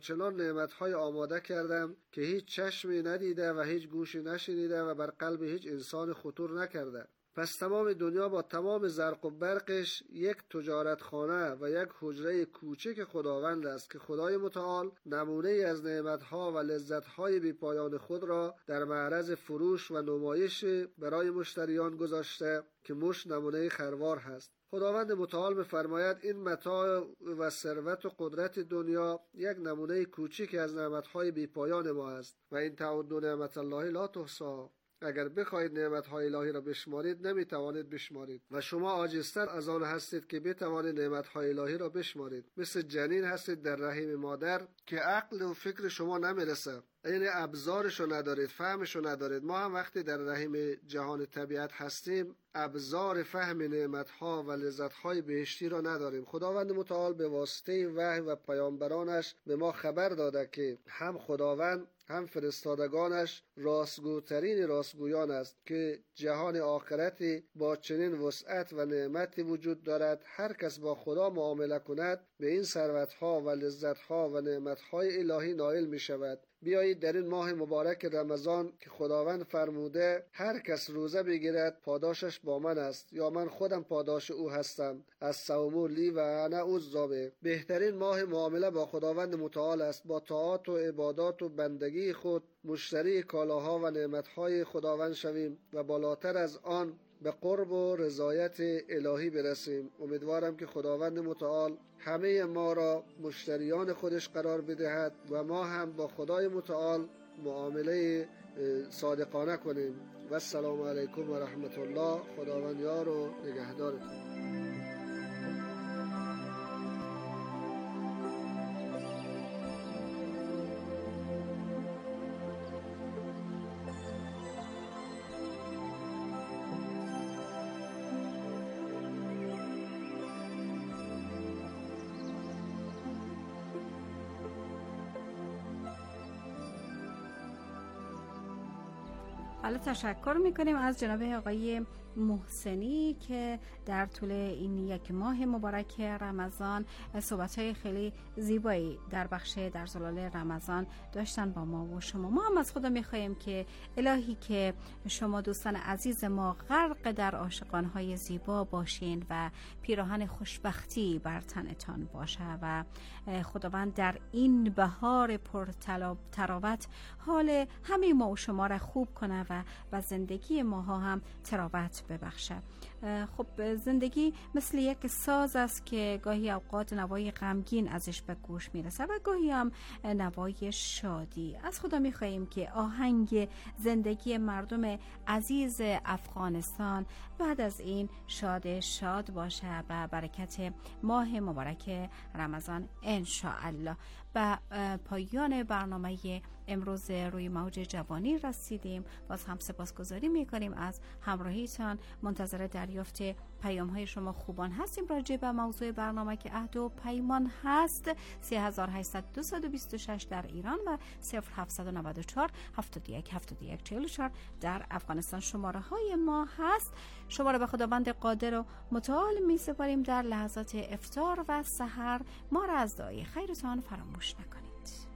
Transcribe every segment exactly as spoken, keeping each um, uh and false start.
چنان نعمتهای آماده کردم که هیچ چشمی ندیده و هیچ گوشی نشنیده و بر قلب هیچ انسان خطور نکرده. پس تمام دنیا با تمام زرق و برقش یک تجارتخانه و یک حجره کوچک خداوند است که خدای متعال نمونه از نعمتها و لذتهای بیپایان خود را در معرض فروش و نمایش برای مشتریان گذاشته که مش نمونه خروار هست. خداوند متعال می‌فرماید این متاع و ثروت و قدرت دنیا یک نمونه کوچک از نعمتهای بیپایان ما است و این تعدوا نعمت الله لا تحصی. اگر بخواهید نعمت‌های الهی را بشمارید نمیتوانید بشمارید و شما عاجزتر از آن هستید که بتوانید نعمت‌های الهی را بشمارید. مثل جنین هستید در رحم مادر که عقل و فکر شما نمیرسه، یعنی ابزارشو ندارید، فهمشو ندارید. ما هم وقتی در رحم جهان طبیعت هستیم ابزار فهم نعمت‌ها و لذت‌های بهشتی را نداریم. خداوند متعال به واسطه وحی و پیامبرانش به ما خبر داده که هم خداوند هم فرستادگانش راستگوترین راستگویان است که جهان آخرتی با چنین وسعت و نعمتی وجود دارد. هر کس با خدا معامله کند به این ثروت‌ها و لذت‌ها و نعمت‌های الهی نائل می‌شود. بیایید در این ماه مبارک رمضان که خداوند فرموده هر کس روزه بگیرد پاداشش با من است یا من خودم پاداش او هستم، از صوم لی و انا عذابه. بهترین ماه معامله با خداوند متعال است. با طاعات و عبادات و بندگی خود مشتری کالاها و نعمتهای خداوند شویم و بالاتر از آن به قرب و رضایت الهی برسیم. امیدوارم که خداوند متعال همه ما را مشتریان خودش قرار بدهد و ما هم با خدای متعال معامله صادقانه کنیم. و السلام علیکم و رحمت الله. خداوند یار و نگهدارتون. حالا تشکر میکنیم از جناب آقای محسنی که در طول این یک ماه مبارک رمضان صحبت‌های خیلی زیبایی در بخش در زلال رمضان داشتن با ما و شما. ما هم از خدا میخواییم که الهی که شما دوستان عزیز ما غرق در عاشقانهای زیبا باشین و پیراهن خوشبختی بر تنتان باشه و خداوند در این بهار پر تراوت حال همه ما و شما را خوب کنه و و زندگی ماها هم تراوت ببخشه. خب زندگی مثل یک ساز است که گاهی اوقات نوای غمگین ازش به گوش میرسه و گاهی هم نوای شادی. از خدا میخواییم که آهنگ زندگی مردم عزیز افغانستان بعد از این شاد شاد باشه و برکت ماه مبارک رمضان ان شاء الله. و پایان برنامه امروز روی موج جوانی رسیدیم. باز هم سپاسگزاری میکنیم از همراهیتان. منتظر دریافت پیام های شما خوبان هستیم راجع به موضوع برنامه که عهد و پیمان هست. سه هزار و هشتصد و بیست و شش در ایران و صفر هفتصد و نود و چهار هفتاد و یک هفتاد و یک چهل و چهار در افغانستان شماره های ما هست. شما را به خداوند قادر و متعال می سپاریم در لحظات افطار و سحر. ما را از دعای خیرتان فراموش نکنید.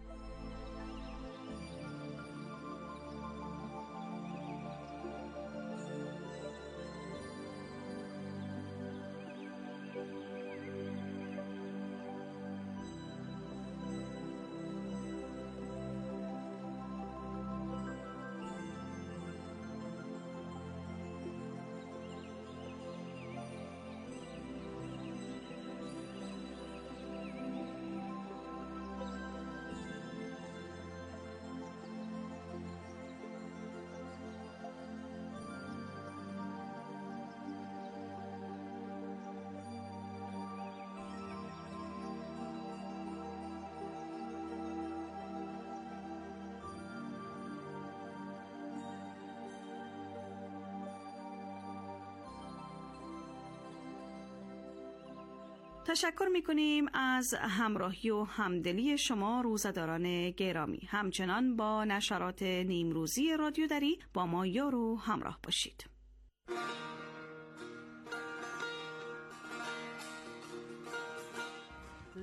تشکر میکنیم از همراهی و همدلی شما روزداران گرامی. همچنان با نشرات نیمروزی رادیو دری با ما یار و همراه باشید.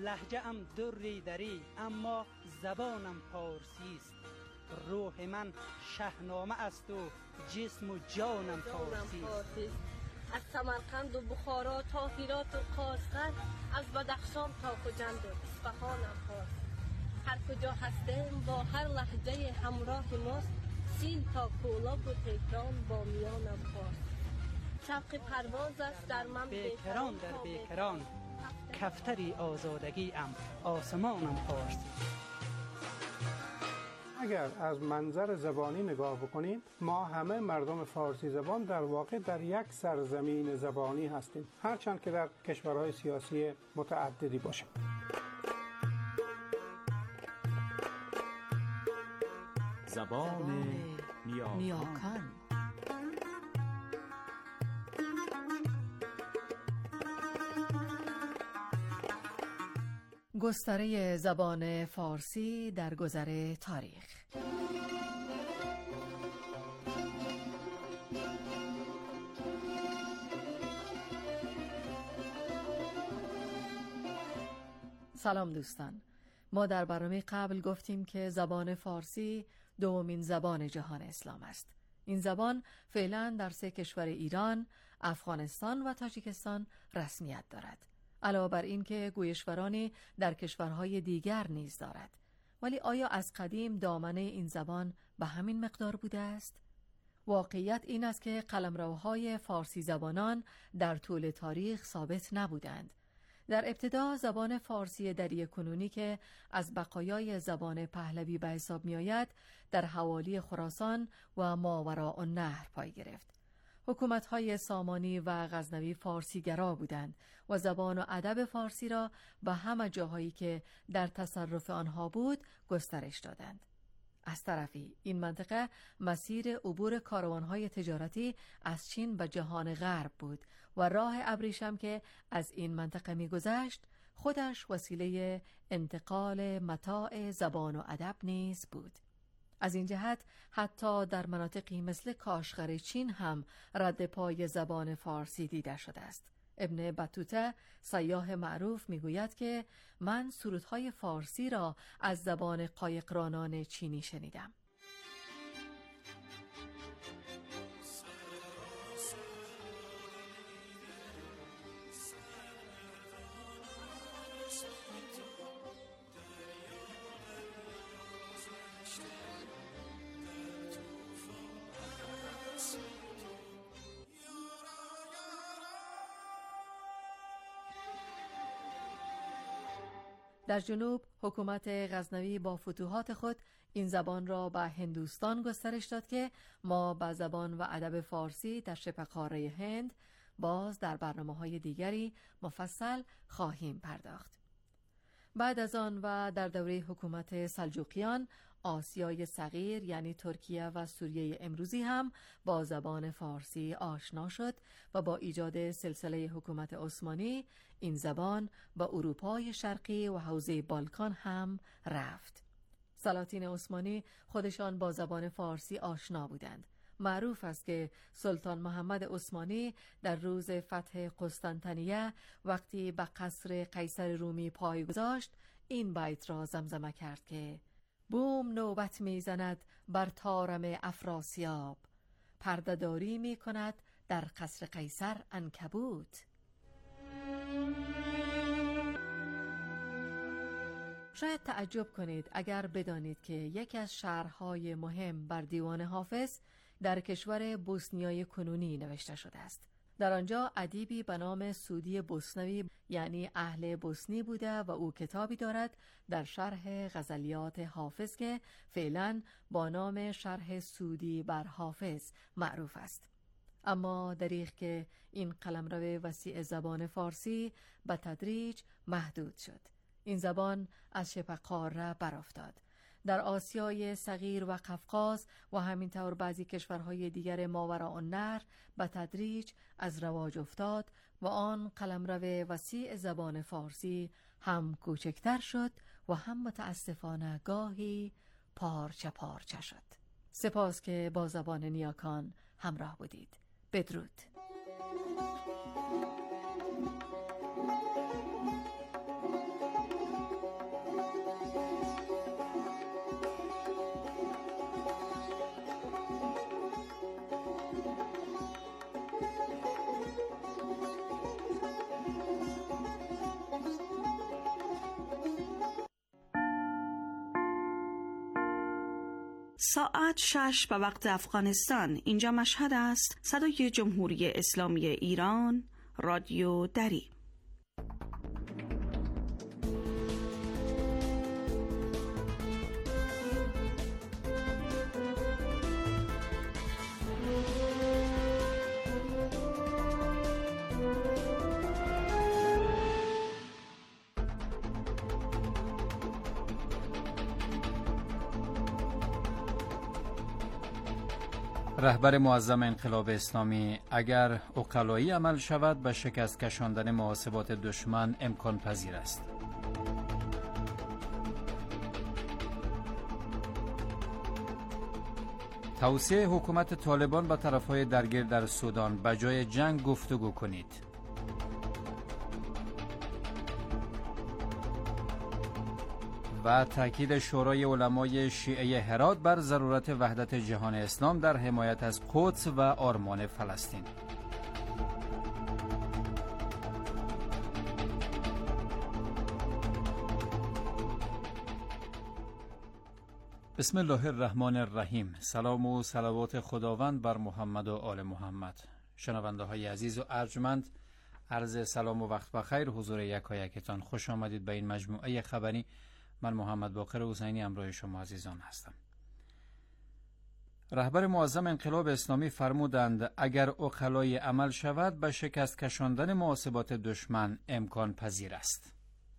لهجه ام دری دری اما زبانم فارسی است. روح من شهنامه است و جسم و جانم فارسی است. از سمرقند و بخارا تا هرات و قاشقر، از بدخشان تا خوجند و اصفهانم فارسی. هر کجا هستیم با هر لهجه همراه ماست، سین تا کولاب و تهران با میانم فارسی. شوق پرواز است در من بیکران در بیکران، کفتری آزادگی ام آسمانم فارسی. اگر از منظر زبانی نگاه بکنیم، ما همه مردم فارسی زبان در واقع در یک سرزمین زبانی هستیم، هرچند که در کشورهای سیاسی متعددی باشیم. زبان نیاکان. گستره زبان فارسی در گذر تاریخ. سلام دوستان، ما در برنامه قبل گفتیم که زبان فارسی دومین زبان جهان اسلام است. این زبان فعلا در سه کشور ایران، افغانستان و تاجیکستان رسمیت دارد. علاوه بر این که گویشورانی در کشورهای دیگر نیز دارد. ولی آیا از قدیم دامنه این زبان به همین مقدار بوده است؟ واقعیت این است که قلمروهای فارسی زبانان در طول تاریخ ثابت نبودند. در ابتدا زبان فارسی دری کنونی که از بقایای زبان پهلوی به حساب می آید در حوالی خراسان و ماوراء النهر پای گرفت. حکومت‌های سامانی و غزنوی فارسیگرا بودند و زبان و ادب فارسی را به همه جاهایی که در تصرف آنها بود گسترش دادند. از طرفی این منطقه مسیر عبور کاروان‌های تجارتی از چین به جهان غرب بود و راه ابریشم که از این منطقه می‌گذشت خودش وسیله انتقال متاع زبان و ادب نیز بود. از این جهت حتی در مناطقی مثل کاشغر چین هم رد پای زبان فارسی دیده شده است. ابن بطوطه سیاح معروف میگوید که من سرودهای فارسی را از زبان قایقرانان چینی شنیدم. در جنوب حکومت غزنوی با فتوحات خود این زبان را به هندوستان گسترش داد که ما به زبان و ادب فارسی در شبه قاره هند باز در برنامه‌های دیگری مفصل خواهیم پرداخت. بعد از آن و در دوره حکومت سلجوقیان آسیای صغیر یعنی ترکیه و سوریه امروزی هم با زبان فارسی آشنا شد و با ایجاد سلسله حکومت عثمانی این زبان با اروپای شرقی و حوزه بالکان هم رفت. سلاطین عثمانی خودشان با زبان فارسی آشنا بودند. معروف است که سلطان محمد عثمانی در روز فتح قسطنطنیه وقتی به قصر قیصر رومی پای گذاشت این بیت را زمزمه کرد که بوم نوبت میزند بر طارم افراسیاب، پرده‌داری میکند در قصر قیصر عنکبوت. شاید تعجب کنید اگر بدانید که یکی از شرح‌های مهم بر دیوان حافظ در کشور بوسنیای کنونی نوشته شده است. در آنجا ادیبی به نام سودی بوسنوی یعنی اهل بوسنی بوده و او کتابی دارد در شرح غزلیات حافظ که فعلا با نام شرح سودی بر حافظ معروف است. اما دریغ که این قلمرو وسیع زبان فارسی به تدریج محدود شد. این زبان از شبه قاره برافتاد. در آسیای صغیر و قفقاز و همینطور بعضی کشورهای دیگر ماوراء النهر به تدریج از رواج افتاد و آن قلمرو وسیع زبان فارسی هم کوچکتر شد و هم متاسفانه گاهی پارچه پارچه شد. سپاس که با زبان نیاکان همراه بودید. بدرود. ساعت شش به وقت افغانستان. اینجا مشهد است. صدای جمهوری اسلامی ایران، رادیو دری. رهبر معظم انقلاب اسلامی: اگر عقلایی عمل شود به شکست کشاندن محاسبات دشمن امکان پذیر است. توصیه حکومت طالبان به طرفهای درگیر در سودان: به جای جنگ گفتگو کنید. و تاکید شورای علمای شیعه هرات بر ضرورت وحدت جهان اسلام در حمایت از قدس و آرمان فلسطین. بسم الله الرحمن الرحیم. سلام و صلوات خداوند بر محمد و آل محمد. شنونده های عزیز و ارجمند، عرض سلام و وقت بخیر حضور یکایکتان. خوش آمدید به این مجموعه خبری. من محمد باقر حسینی همراه شما عزیزان هستم. رهبر معظم انقلاب اسلامی فرمودند اگر عقلای عمل شود به شکست کشاندن محاسبات دشمن امکان پذیر است.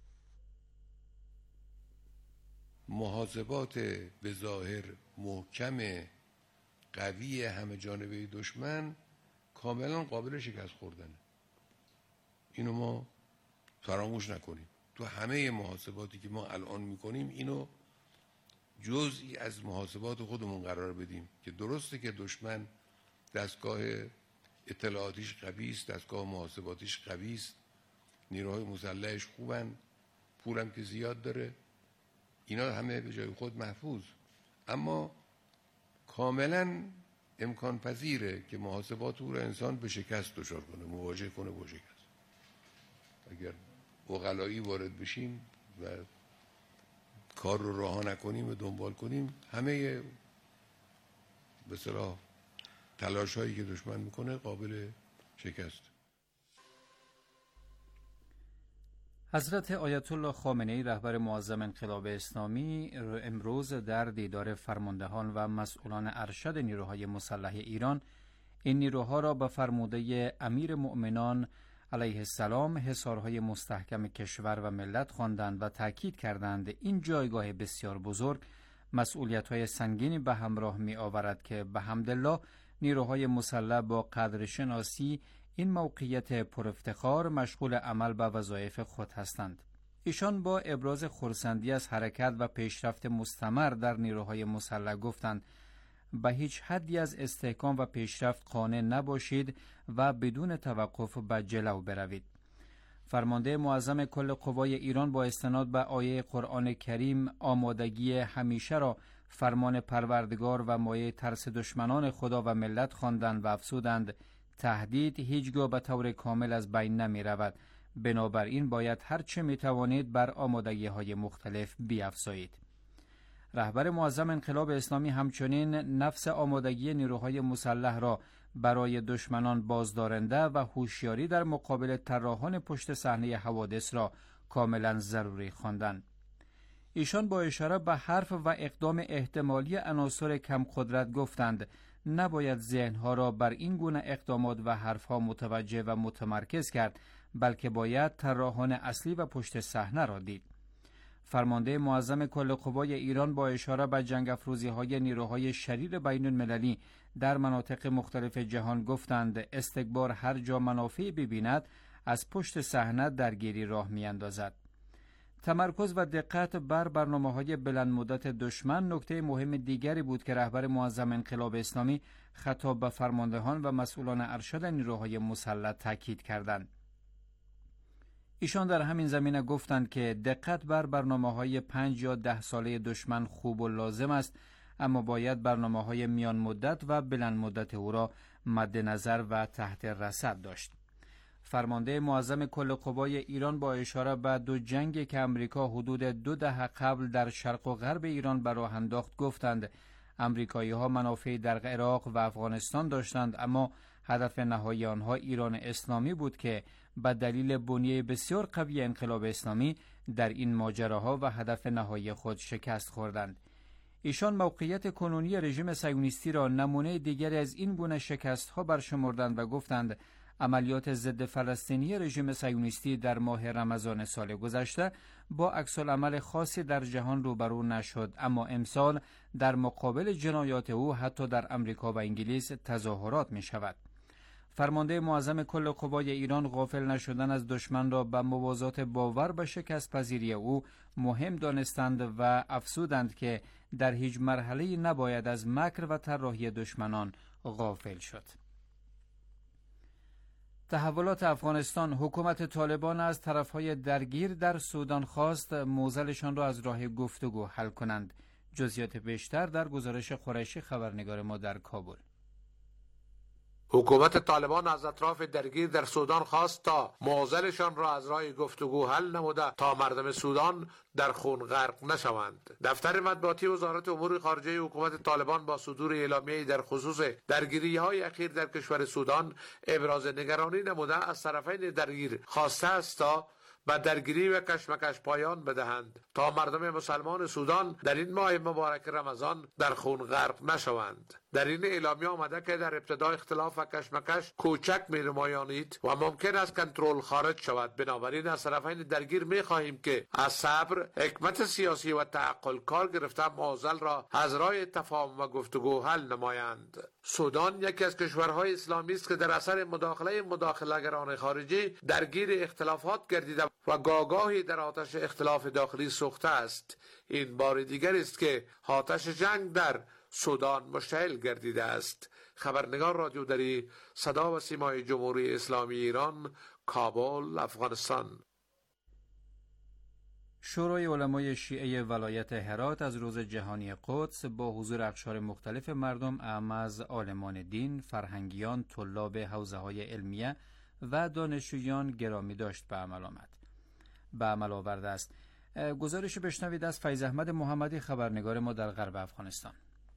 محاسبات به ظاهر محکم قوی همه جانبه دشمن کاملا قابل شکست خوردنه. اینو ما فراموش نکنیم. تو همه محاسباتی که ما الان میکنیم اینو جزئی از محاسبات خودمون قرار بدیم که درسته که دشمن دستگاه اطلاعاتیش قوی است، دستگاه محاسباتیش قوی است، نیروهای مسلحش خوبن، پولم که زیاد داره، اینا همه به جای خود محفوظ، اما کاملا امکان پذیره که محاسبات او را انسان به شکست دچار کنه، مواجه کنه با شکست. اگر عقلایی وارد بشیم و کار رو رها نکنیم و دنبال کنیم، همه به اصطلاح تلاش هایی که دشمن میکنه قابل شکست. حضرت آیت الله خامنه‌ای رهبر معظم انقلاب اسلامی امروز در دیدار فرماندهان و مسئولان ارشد نیروهای مسلح ایران این نیروها را به فرموده امیر مؤمنان علیه السلام حصارهای مستحکم کشور و ملت خواندند و تاکید کردند این جایگاه بسیار بزرگ مسئولیت‌های سنگینی به همراه می آورد که به حمدالله نیروهای مسلح با قدرشناسی این موقعیت پرافتخار مشغول عمل به وظایف خود هستند. ایشان با ابراز خرسندی از حرکت و پیشرفت مستمر در نیروهای مسلح گفتند به هیچ حدی از استحکام و پیشرفت قانع نباشید و بدون توقف به جلو بروید. فرمانده معظم کل قوای ایران با استناد به آیه قرآن کریم آمادگی همیشه را فرمان پروردگار و مایه ترس دشمنان خدا و ملت خواندند و افزودند تهدید هیچگاه به طور کامل از بین نمی رود، بنابراین باید هر چه می توانید بر آمادگی های مختلف بیافزایید. رهبر معظم انقلاب اسلامی همچنین نفس آمادگی نیروهای مسلح را برای دشمنان بازدارنده و هوشیاری در مقابل طراحان پشت صحنه حوادث را کاملا ضروری خواندند. ایشان با اشاره به حرف و اقدام احتمالی عناصر کم قدرت گفتند نباید ذهنها را بر این گونه اقدامات و حرفها متوجه و متمرکز کرد، بلکه باید طراحان اصلی و پشت صحنه را دید. فرمانده معظم کل قوای ایران با اشاره به جنگ افروزی‌های نیروهای شریر بین المللی در مناطق مختلف جهان گفتند استکبار هر جا منافع ببیند از پشت صحنه درگیری راه می‌اندازد. تمرکز و دقت بر برنامه‌های بلند مدت دشمن نکته مهم دیگری بود که رهبر معظم انقلاب اسلامی خطاب به فرماندهان و مسئولان ارشد نیروهای مسلح تاکید کردند. ایشان در همین زمینه گفتند که دقت بر برنامه‌های پنج یا ده ساله دشمن خوب و لازم است، اما باید برنامه‌های میان مدت و بلند مدت او را مد نظر و تحت رصد داشت. فرمانده معظم کل قوای ایران با اشاره به دو جنگی که امریکا حدود دو دهه قبل در شرق و غرب ایران به راه انداخت گفتند امریکایی ها منافع در عراق و افغانستان داشتند، اما هدف نهایی آنها ایران اسلامی بود که به دلیل بنیه بسیار قوی انقلاب اسلامی در این ماجراها و هدف نهایی خود شکست خوردند. ایشان موقعیت کنونی رژیم صهیونیستی را نمونه دیگری از این گونه شکست‌ها برشمردند و گفتند عملیات ضد فلسطینی رژیم صهیونیستی در ماه رمضان سال گذشته با عکس‌العمل خاصی در جهان روبرو نشد، اما امسال در مقابل جنایات او حتی در امریکا و انگلیس تظاهرات می شود. فرمانده معظم کل قوای ایران غافل نشدن از دشمن را به موازات باور به شکست پذیری او مهم دانستند و افسودند که در هیچ مرحله‌ای نباید از مکر و طراحی دشمنان غافل شد. تحولات افغانستان. حکومت طالبان از طرفهای درگیر در سودان خواست معضلشان را از راه گفتگو حل کنند. جزئیات بیشتر در گزارش قریشی خبرنگار ما در کابل. حکومت طالبان از اطراف درگیر در سودان خواست تا معضلشان را از راه گفتگو حل نموده تا مردم سودان در خون غرق نشوند. دفتر مطبوعاتی وزارت امور خارجه حکومت طالبان با صدور اعلامیه‌ای در خصوص درگیری‌های اخیر در کشور سودان ابراز نگرانی نموده از طرفین درگیر خواسته است تا به درگیری و کشمکش پایان بدهند تا مردم مسلمان سودان در این ماه مبارک رمضان در خون غرق نشوند. در این اعلامیه آمده که در ابتدا اختلاف و کشمکش کوچک می نمایانید و ممکن است کنترل خارج شود. بنابراین از طرفین درگیر می خواهیم که از صبر، حکمت سیاسی و تعقل کار گرفته معضل را از راه تفاهم و گفتگو حل نمایند. سودان یکی از کشورهای اسلامی است که در اثر مداخله مداخله‌گران خارجی درگیر اختلافات گردیده و گاگاهی در آتش اختلاف داخلی سوخته است. این بار دیگر است که آتش جنگ در سودان مشتعل گردیده است. خبرنگار رادیو دری، صدا و سیمای جمهوری اسلامی ایران، کابل، افغانستان. شورای علمای شیعه ولایت هرات از روز جهانی قدس با حضور اقشار مختلف مردم اعم از عالمان دین، فرهنگیان، طلاب حوزه‌های علمیه و دانشجویان گرامی داشت به عمل آمد. به عمل آورده است. گزارش بشنوید از فیض احمد محمدی خبرنگار ما در غرب افغانستان.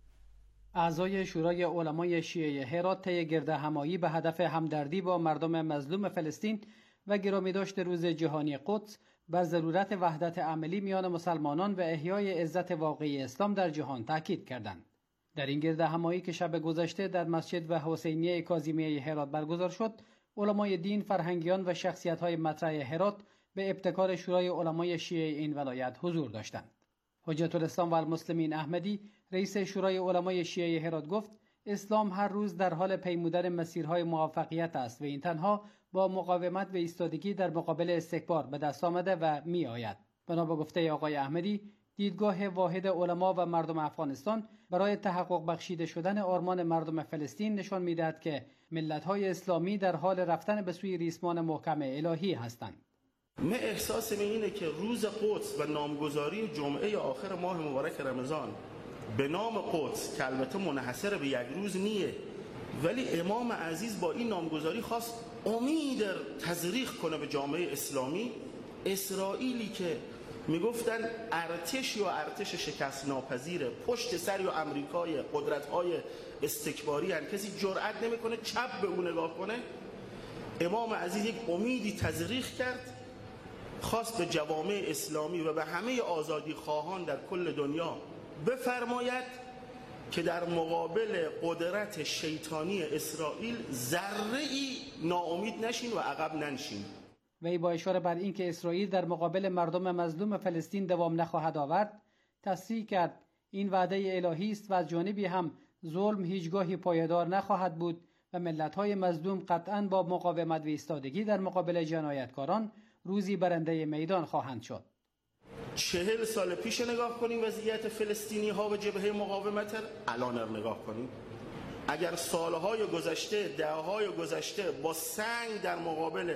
اعضای شورای علمای شیعه هرات طی گردهمایی به هدف همدردی با مردم مظلوم فلسطین و گرامی داشت روز جهانی قدس بر ضرورت وحدت عملی میان مسلمانان و احیای عزت واقعی اسلام در جهان تاکید کردند. در این گردهمایی که شب گذشته در مسجد و حسینیه کاظمیه هرات برگزار شد، علمای دین، فرهنگیان و شخصیت‌های مطرح هرات به ابتکار شورای علمای شیعه این ولایت حضور داشتند. حجت الاسلام و المسلمین احمدی، رئیس شورای علمای شیعه هرات گفت اسلام هر روز در حال پیمودن مسیرهای موفقیت است و این تنها با مقاومت و ایستادگی در مقابل استکبار به دست آمده و می آید. بنا به گفته آقای احمدی، دیدگاه واحد علما و مردم افغانستان برای تحقق بخشیده شدن آرمان مردم فلسطین نشان می‌دهد که ملت‌های اسلامی در حال رفتن به سوی ریسمان محکم الهی هستند. من احساس من اینه که روز قدس و نامگذاری جمعه آخر ماه مبارک رمضان به نام قدس که البته منحصر به یک روز نیه، ولی امام عزیز با این نامگذاری خواست امید تزریق کنه به جامعه اسلامی. اسرائیلی که میگفتن ارتش یا ارتش شکست ناپذیره، پشت سر یا امریکای قدرت‌های استکباری هن، کسی جرئت نمیکنه چپ به اون نگاه کنه. امام عزیز یک امیدی تزریق کرد، خواست به جوامع اسلامی و به همه آزادی خواهان در کل دنیا بفرماید که در مقابل قدرت شیطانی اسرائیل ذره‌ای ناامید نشین و عقب ننشین. وی با اشاره بر اینکه اسرائیل در مقابل مردم مظلوم فلسطین دوام نخواهد آورد، تصریح کرد این وعده الهی است و از جانبی هم ظلم هیچگاهی پایدار نخواهد بود و ملت‌های مظلوم قطعاً با مقاومت و ایستادگی در مقابل جنایتکاران روزی برنده میدان خواهند شد. چهل سال پیش نگاه کنیم وضعیت فلسطینی ها و جبهه مقاومت، الان رو نگاه کنیم. اگر سالهای گذشته، دههای گذشته با سنگ در مقابل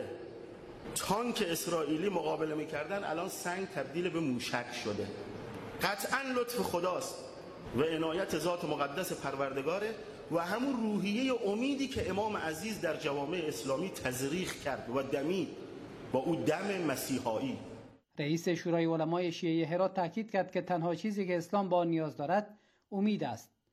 تانک اسرائیلی مقابله میکردن، الان سنگ تبدیل به موشک شده. قطعاً لطف خداست و عنایت ذات مقدس پروردگاره و همون روحیه امیدی که امام عزیز در جوامع اسلامی تزریق کرد و دمی با او دم مسیحایی. رئیس شورای علمای شیعه هرات تاکید کرد که تنها چیزی که اسلام با نیاز دارد امید است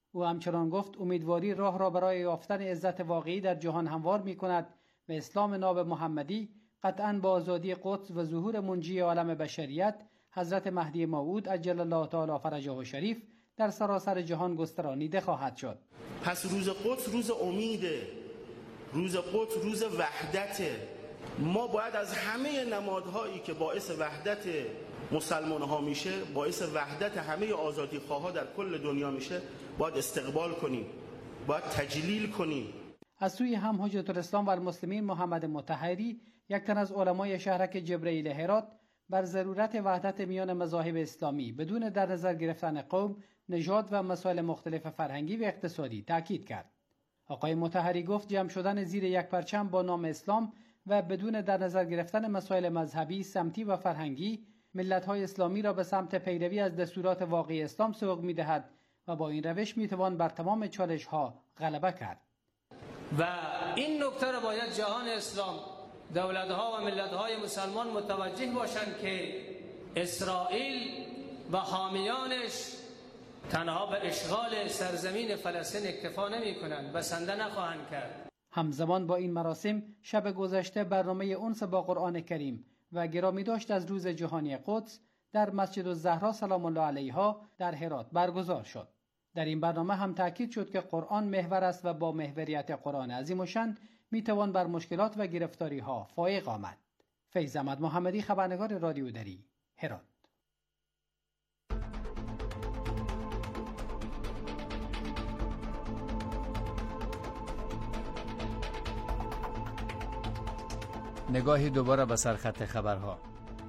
او همچنان گفت امیدواری راه را برای یافتن عزت واقعی در جهان هموار می کند و اسلام ناب محمدی قطعاً با آزادی قدس و ظهور منجی عالم بشریت حضرت مهدی موعود عجل الله تعالی فرجه شریف در سراسر جهان گسترانیده خواهد شد. پس روز قدس روز امیده، روز قدس روز وحدته. ما باید از همه نمادهایی که باعث وحدت مسلمان ها میشه، باعث وحدت همه آزادی خواها در کل دنیا میشه، باید استقبال کنیم، باید تجلیل کنیم. از سوی هم حجت الاسلام و المسلمین محمد مطهری، یک تن از علمای شهرک جبرئیل هرات، بر ضرورت وحدت میان مذاهب اسلامی بدون در نظر گرفتن قوم، نژاد و مسائل مختلف فرهنگی و اقتصادی تاکید کرد. آقای مطهری گفت جمع شدن زیر یک پرچم با نام اسلام و بدون در نظر گرفتن مسائل مذهبی، سمتی و فرهنگی ملت‌های اسلامی را به سمت پیروی از دستورات واقعی اسلام سوق می‌دهد و با این روش می‌توان بر تمام چالش‌ها غلبه کرد. و این نکته را باید جهان اسلام، دولت‌ها و ملت‌های مسلمان متوجه باشند که اسرائیل و حامیانش تنها به اشغال سرزمین فلسطین اکتفا نمی‌کنند، بسنده نخواهند کرد. همزمان با این مراسم شب گذشته برنامه انس با قرآن کریم و گرامی داشت از روز جهانی قدس در مسجد الزهرا سلام الله علیها در هرات برگزار شد. در این برنامه هم تاکید شد که قرآن محور است و با محوریت قرآن عظیم الشأن میتوان بر مشکلات و گرفتاری ها فائق آمد. فیض احمد محمدی، خبرنگار رادیو دری، هرات. نگاهی دوباره به سرخط خبرها.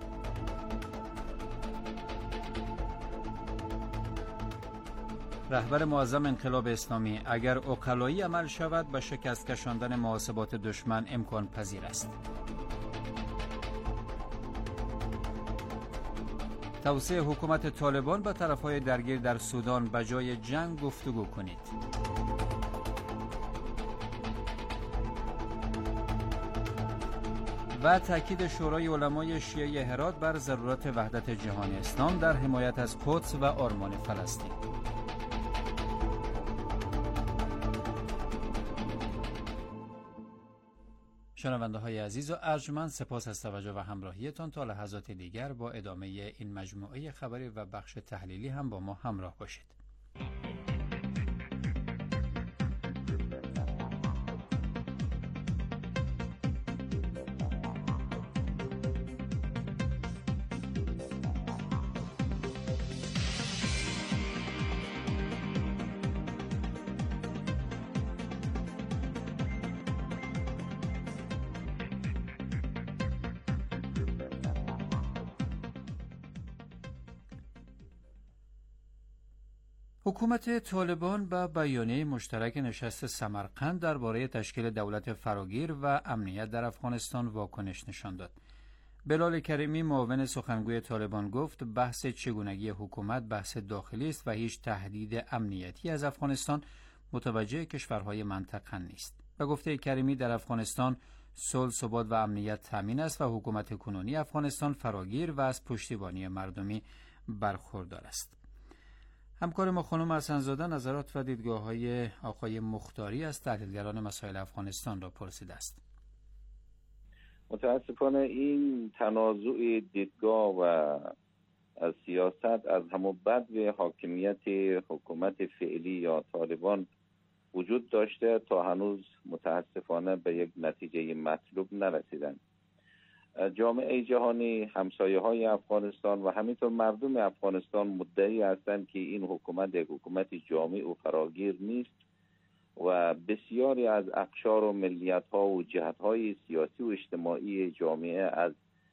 رهبر معظم انقلاب اسلامی: اگر عقلایی عمل شود به شکست کشاندن محاسبات دشمن امکان پذیر است. توصیه حکومت طالبان به طرفهای درگیر در سودان: به جای جنگ گفتگو کنید. و تاکید شورای علمای شیعه هرات بر ضرورت وحدت جهان اسلام در حمایت از قدس و آرمان فلسطین. شنونده های عزیز و ارجمند، سپاس از توجه و همراهیتان. تا لحظات دیگر با ادامه این مجموعه خبری و بخش تحلیلی هم با ما همراه باشید. حکومت طالبان به بیانیه مشترک نشست سمرقند درباره تشکیل دولت فراگیر و امنیت در افغانستان واکنش نشان داد. بلال کریمی، معاون سخنگوی طالبان، گفت بحث چگونگی حکومت بحث داخلی است و هیچ تهدید امنیتی از افغانستان متوجه کشورهای منطقه نیست. و گفته کریمی در افغانستان صلح، ثبات و امنیت تامین است و حکومت کنونی افغانستان فراگیر و از پشتیبانی مردمی برخوردار است. همکار ما خانم حسن‌زاده نظرات و دیدگاه‌های آقای مختاری از تحلیلگران مسائل افغانستان را پرسیده است. متاسفانه این تنازع دیدگاه و سیاست از همون بدو حاکمیت حکومت فعلی یا طالبان وجود داشته تا هنوز متاسفانه به یک نتیجه مطلوب نرسیدند. جامعه جهانی، همسایه های افغانستان و همینطور مردم افغانستان مدعی هستند که این حکومت یک حکومت جامع و فراگیر نیست و بسیاری از اقشار و ملیت ها و جهت های سیاسی و اجتماعی جامعه از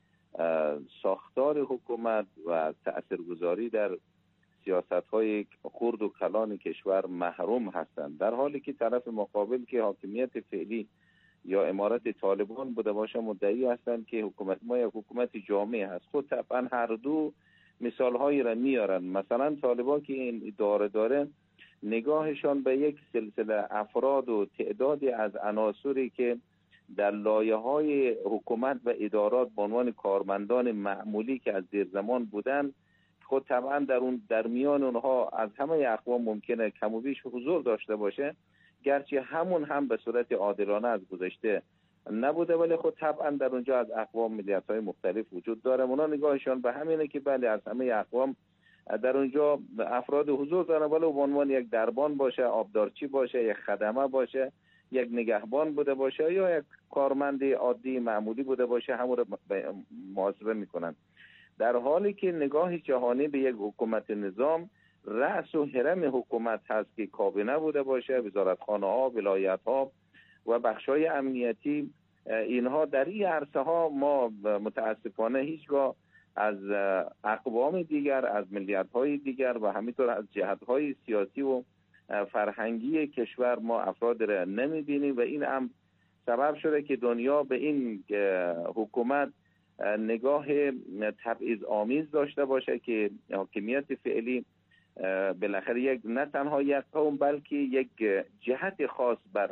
ساختار حکومت و تأثیرگذاری در سیاست های خرد و کلان کشور محروم هستند، در حالی که طرف مقابل که حاکمیت فعلی یا امارت طالبان بوده باشه مدعی هستند که حکومت ما یک حکومت جامع هست. خود طبعا هر دو مثال هایی را میارن. مثلا طالبان که این اداره داره نگاهشان به یک سلسله افراد و تعدادی از عناصری که در لایه های حکومت و ادارات به عنوان کارمندان معمولی که از زیر زمان بودن خود طبعا در اون در میان اونها از همه اقوام ممکنه کم و بیش حضور داشته باشه، گرچه همون هم به صورت عادلانه از گذشته نبوده، ولی خود طبعا در اونجا از اقوام ملیت‌های مختلف وجود داره. اونا نگاهشان به همینه که بله از همه اقوام در اونجا افراد حضور دارن، ولی به عنوان یک دربان باشه، آبدارچی باشه، یک خدمه باشه، یک نگهبان بوده باشه یا یک کارمند عادی معمولی بوده باشه، همون رو محاسبه میکنن. در حالی که نگاه جهانی به یک حکومت نظام رأس و حرم حکومت هست که کابینه بوده باشه، وزارتخانه ها، ولایت ها و بخش های امنیتی، اینها در این عرصه ها ما متاسفانه هیچگاه از اقوام دیگر، از ملیت های دیگر و همینطور از جهت های سیاسی و فرهنگی کشور ما افراد را نمیبینیم و این هم سبب شده که دنیا به این حکومت نگاه تبعیض آمیز داشته باشه که حاکمیت فعلی بالاخره یک نه تنها یک قوم بلکه یک جهت خاص بر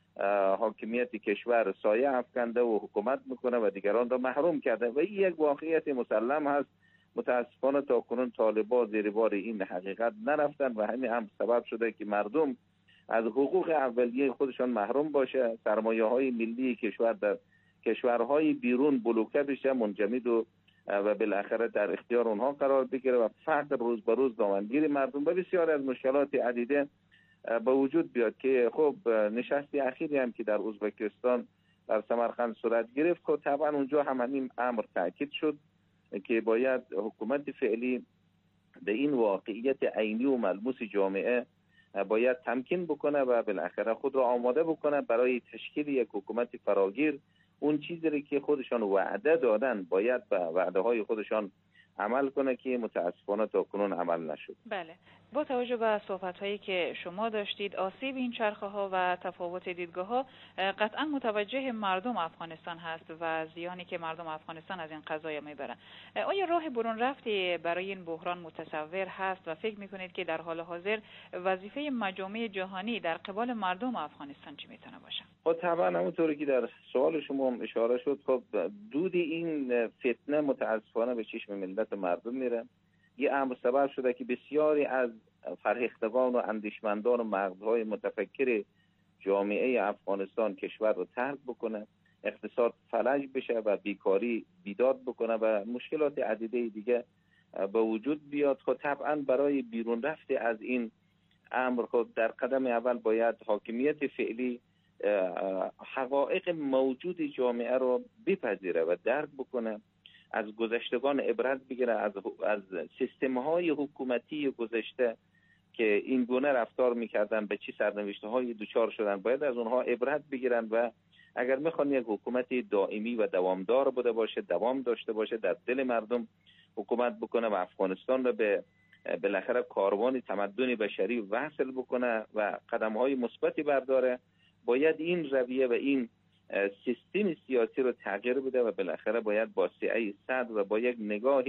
حاکمیت کشور سایه افکنده و حکومت میکنه و دیگران را محروم کرده و این یک واقعیت مسلم هست. متاسفانه تا کنون طالبان زیر بار این حقیقت نرفتن و همین هم سبب شده که مردم از حقوق اولیه خودشان محروم باشه، سرمایه های ملی کشور در کشورهای بیرون بلوکه بشه، منجمد و و بالاخره در اختیار اونها قرار بگیره و فقر روز به روز دامنگیر مردم و بسیار از مشکلات عدیده به وجود بیاد که خب نشستی اخیری هم که در ازبکستان در سمرقند صورت گرفت، خب طبعا اونجا هم همین امر تاکید شد که باید حکومت فعلی به این واقعیت عینی و ملموس جامعه باید تمکین بکنه و بالاخره خود را آماده بکنه برای تشکیل یک حکومت فراگیر. اون چیزی که خودشان وعده دادن باید به وعده های خودشان عمل کنه که متاسفانه تا کنون عمل نشد. بله، با توجه به صحبت هایی که شما داشتید، آسیب این چرخه ها و تفاوت دیدگاه ها قطعا متوجه مردم افغانستان هست و زیانی که مردم افغانستان از این قضایا میبرن. آیا راه برون رفتی برای این بحران متصور هست و فکر میکنید که در حال حاضر وظیفه مجامع جهانی در قبال مردم افغانستان چی میتونه باشه؟ خب طبعا همونطوری که در سوال شما اشاره شد، خب دود این فتنه متاسفانه به چشم ملت مردم میره. یه امر سبب شده که بسیاری از فرهیختگان و اندیشمندان و مغزهای متفکر جامعه افغانستان کشور رو ترک بکنه، اقتصاد فلج بشه و بیکاری بیداد بکنه و مشکلات عدیده دیگه به وجود بیاد. خب طبعا برای بیرون رفته از این امر خب در قدم اول باید حاکمیت فعلی حقایق موجود جامعه رو بپذیره و درک بکنه، از گذشتگان عبرت بگیره، از از سیستم‌های حکومتی گذشته که این گونه رفتار می‌کردن به چی سرنوشت‌های دوچار شدن باید از اونها عبرت بگیرن و اگر می‌خوان یک حکومت دائمی و دوامدار بوده باشه، دوام داشته باشه، در دل مردم حکومت بکنه و افغانستان رو به بالاخره کاروان تمدن بشری وصل بکنه و قدم‌های مثبتی برداره، باید این رویه و این سیستم سیاسی رو تغییر بده و بالاخره باید با سعی صد و با یک نگاه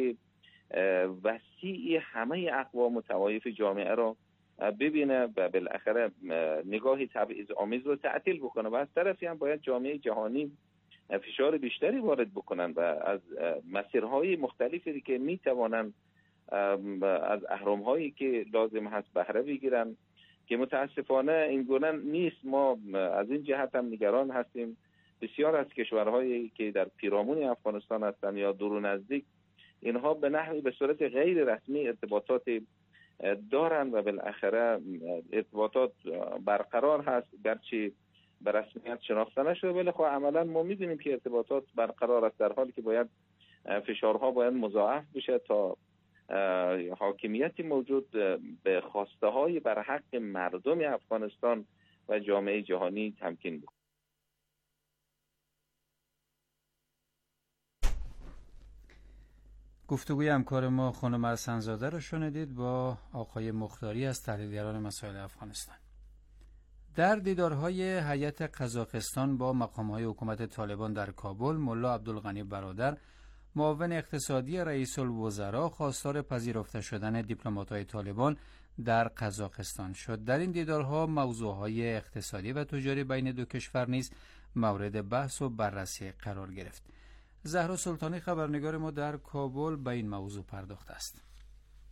وسیع همه اقوام و طوایف جامعه رو ببینه و بالاخره نگاه تبعیض آمیز رو تعطیل بکنه و از طرفی هم باید جامعه جهانی فشار بیشتری وارد بکنن و از مسیرهای مختلفی که میتوانن از اهرم‌هایی که لازم هست بهره بگیرن که متاسفانه این گونه نیست. ما از این جهت هم نگران هستیم. بسیار از کشورهایی که در پیرامون افغانستان هستند یا دور و نزدیک، اینها به نحوی به صورت غیر رسمی ارتباطات دارند و بالاخره ارتباطات برقرار هست، گرچه به رسمیت شناخته نشده، ولی خب عملا ما می‌بینیم که ارتباطات برقرار است، در حالی که باید فشارها باید مضاعف بشه تا حاکمیتی موجود به خواسته های بر حق مردم افغانستان و جامعه جهانی تمکین بکنه. گفتگوی همکار ما خانم ارسنزاده رو شنیدید با آقای مختاری از تحلیلگران مسائل افغانستان. در دیدارهای هیئت قزاقستان با مقام‌های حکومت طالبان در کابل، ملا عبدالغنی برادر، معاون اقتصادی رئیس الوزراء، خواستار پذیرفته شدن دیپلمات‌های طالبان در قزاقستان شد. در این دیدارها موضوعهای اقتصادی و تجاری بین دو کشور نیز مورد بحث و بررسی قرار گرفت. زهرا سلطانی خبرنگار ما در کابل به این موضوع پرداخته است.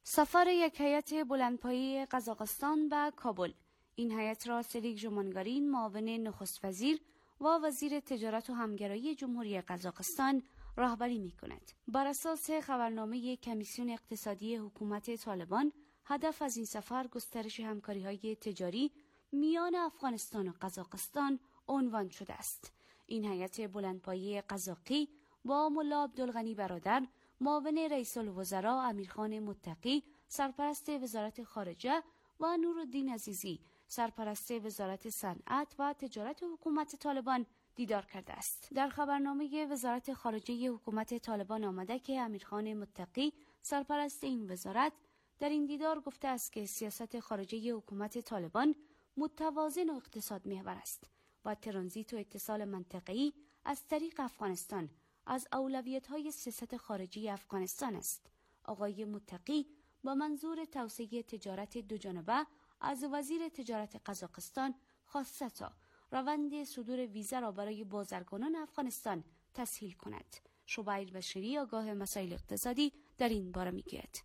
سفر یک هیئت بلندپایه قزاقستان به کابل. این هیئت را سلیک ژومانگارین، معاون نخست وزیر و وزیر تجارت و همگرایی جمهوری قزاقستان راهبری می‌کند. بر اساس خبرنامه کمیسیون اقتصادی حکومت طالبان، هدف از این سفر گسترش همکاری‌های تجاری میان افغانستان و قزاقستان عنوان شده است. این هیئت بلندپایه قزاقی با ملا عبدالغنی برادر، معاون رئیس الوزراء امیرخان متقی، سرپرست وزارت خارجه و نورالدین عزیزی، سرپرست وزارت صنعت و تجارت حکومت طالبان دیدار کرده است. در خبرنامه وزارت خارجه حکومت طالبان آمده که امیرخان متقی، سرپرست این وزارت، در این دیدار گفته است که سیاست خارجه حکومت طالبان متوازن و اقتصاد محور است و ترانزیت و اتصال منطقه‌ای از طریق افغانستان از اولویت‌های سیاست خارجی افغانستان است. آقای متقی با منظور توسعه تجارت دوجانبه از وزیر تجارت قزاقستان خواسته تا روند صدور ویزا را برای بازرگانان افغانستان تسهیل کند. شبیر بشری، آگاه مسائل اقتصادی، در این باره میگوید: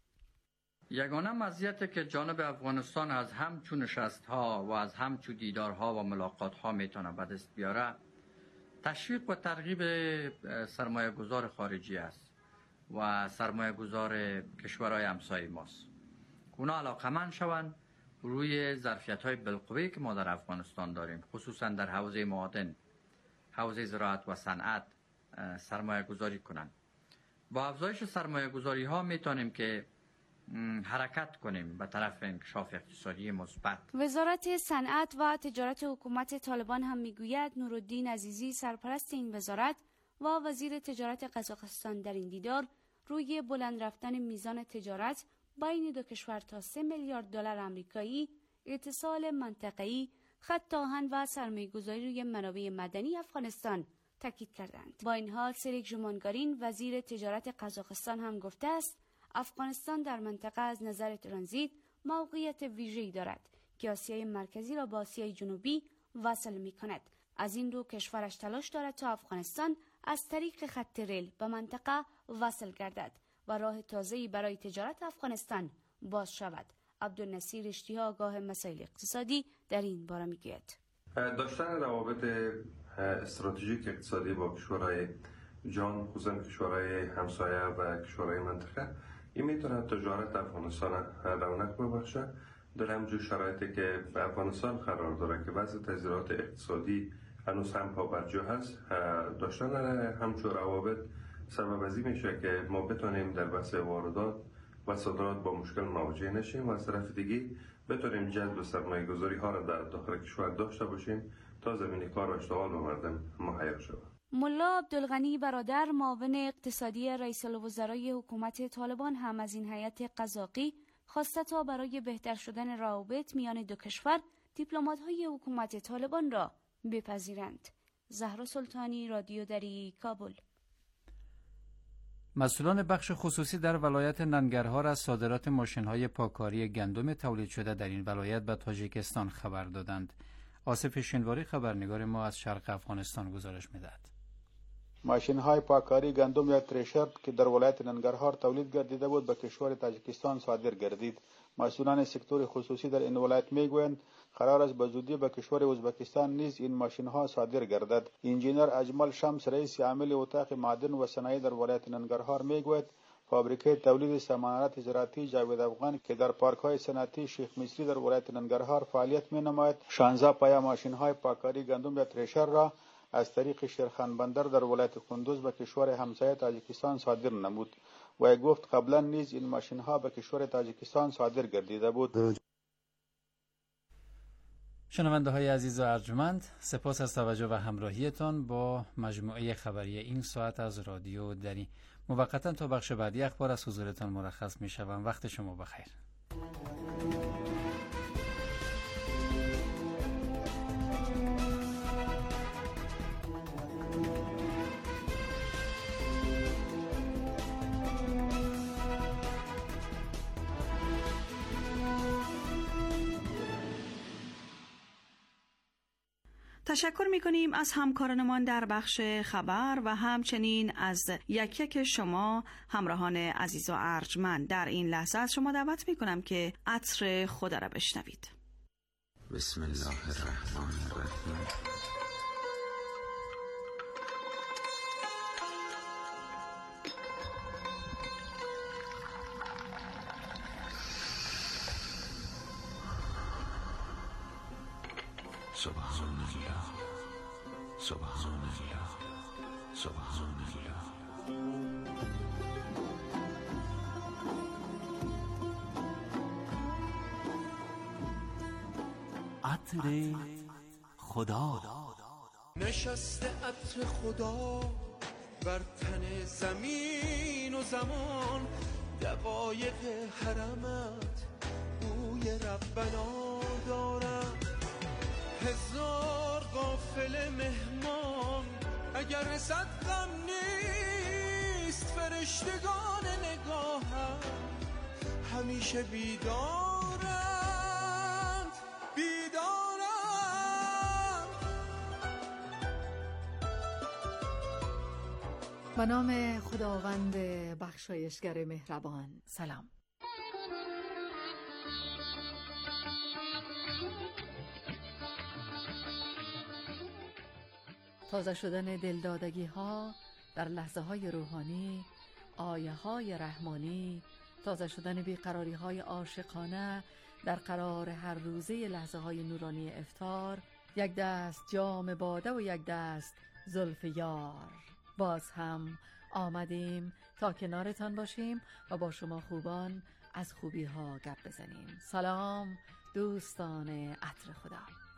یگانه مزیتی که جانب افغانستان از همچو نشست‌ها و از همچو دیدارها و ملاقات‌ها میتونه به دست بیاره، تشویق و ترغیب سرمایه گذار خارجی است و سرمایه گذار کشورهای همسایه ماست. اونا علاقمند شوند روی ظرفیت‌های بالقوه‌ای که ما در افغانستان داریم، خصوصا در حوزه معادن، حوزه زراعت و صنعت سرمایه گذاری کنند. با افزایش سرمایه گذاری ها میتونیم که حرکت کنیم به طرف انکشاف اقتصادی مثبت. وزارت صنعت و تجارت حکومت طالبان هم میگوید نورالدین عزیزی، سرپرست این وزارت و وزیر تجارت قزاقستان، در این دیدار روی بلند رفتن میزان تجارت بین دو کشور تا سه میلیارد دلار آمریکایی، اتصال منطقه‌ای، خط آهن و سرمایه‌گذاری روی منابع معدنی افغانستان تاکید کردند. با این حال سلیک ژومانگارین، وزیر تجارت قزاقستان، هم گفته است افغانستان در منطقه از نظر ترانزیت موقعیت ویژه‌ای دارد که آسیای مرکزی را با آسیای جنوبی وصل می‌کند. از این رو کشورش تلاش دارد تا افغانستان از طریق خط ریل به منطقه وصل گردد و راه تازه‌ای برای تجارت افغانستان باز شود. عبدالنصیر اشتیها، آگاه مسائل اقتصادی، در این باره میگوید: داشتن روابط استراتژیک اقتصادی با کشورهای جهان، خصوصا کشورهای همسایه و کشورهای منطقه، این میتونه تجارت افغانستان رونق ببخشه در همچون شرایطی که به افغانستان قرار داره که وضع تغییرات اقتصادی هنوز هم پابرجا هست. داشتن همچون روابط سبب از این میشه که ما بتونیم در بحث واردات و صادرات با مشکل مواجه نشیم و از طرف دیگه بتونیم جذب سرمایه گذاری ها را در داخل کشور داشته باشیم تا زمین کار و اشتغال به مردم مهیا شود. ملا عبدالغنی برادر، معاون اقتصادی رئیس الوزرای حکومت طالبان، هم از این هیئت قزاقی خواسته تا برای بهتر شدن روابط میان دو کشور دیپلمات‌های حکومت طالبان را بپذیرند. زهرا سلطانی، رادیو دری، کابل. مسئولان بخش خصوصی در ولایت ننگرهار از صادرات ماشین‌های پاککاری گندم تولید شده در این ولایت به تاجیکستان خبر دادند. آصف شینواری، خبرنگار ما، از شرق افغانستان گزارش می‌دهد. ماشین‌های پاککاری گندم یا تریشر که در ولایت ننگرهار تولید گردیده بود به کشور تاجیکستان صادر گردید. مسئولان سکتور خصوصی در این ولایت میگویند قرار است به زودی به کشور ازبکستان نیز این ماشین‌ها صادر گردد. انجینر اجمل شمس، رئیس عامل اتاق معدن و صنایع در ولایت ننگرهار، میگوید فابریکه تولید سامانات زراعتی جاوید افغان که در پارک‌های صنعتی شیخ مصری در ولایت ننگرهار فعالیت می‌نماید، شانزده پایه ماشین‌های پاککاری گندم یا تریشر را از طریق شیرخان بندر در ولایت کندوز به کشور همسایه تاجیکستان صادر نمود و گفت قبلا نیز این ماشین‌ها به کشور تاجیکستان صادر گردیده بود. شنونده های عزیز و ارجمند، سپاس از توجه و همراهیتان با مجموعه خبری این ساعت از رادیو دری. موقتا تا بخش بعدی اخبار از حضورتان مرخص می شوم. وقت شما بخیر. تشکر میکنیم از همکارانمان در بخش خبر و همچنین از یک یک شما همراهان عزیز و ارجمند. در این لحظه از شما دعوت میکنم که عطر خدا را بشنوید. بسم الله الرحمن الرحیم. سبحان الله سبحان الله سبحان الله. عطر خدا. نشسته عطر خدا بر تن زمین و زمان، دقایق حرمت بوی ربنا دارد. هزار قافله مهمان اگر رسد غم نیست، فرشتگان نگاهم همیشه بیدارند بیدارند. به نام خداوند بخشایشگر مهربان. سلام. تازه شدن دلدادگی ها در لحظه های روحانی، آیه های رحمانی، تازه شدن بیقراری های عاشقانه در قرار هر روزه لحظه های نورانی افطار، یک دست جام باده و یک دست زلف یار. باز هم آمدیم تا کنارتان باشیم و با شما خوبان از خوبی ها گپ بزنیم. سلام دوستان عطر خدا.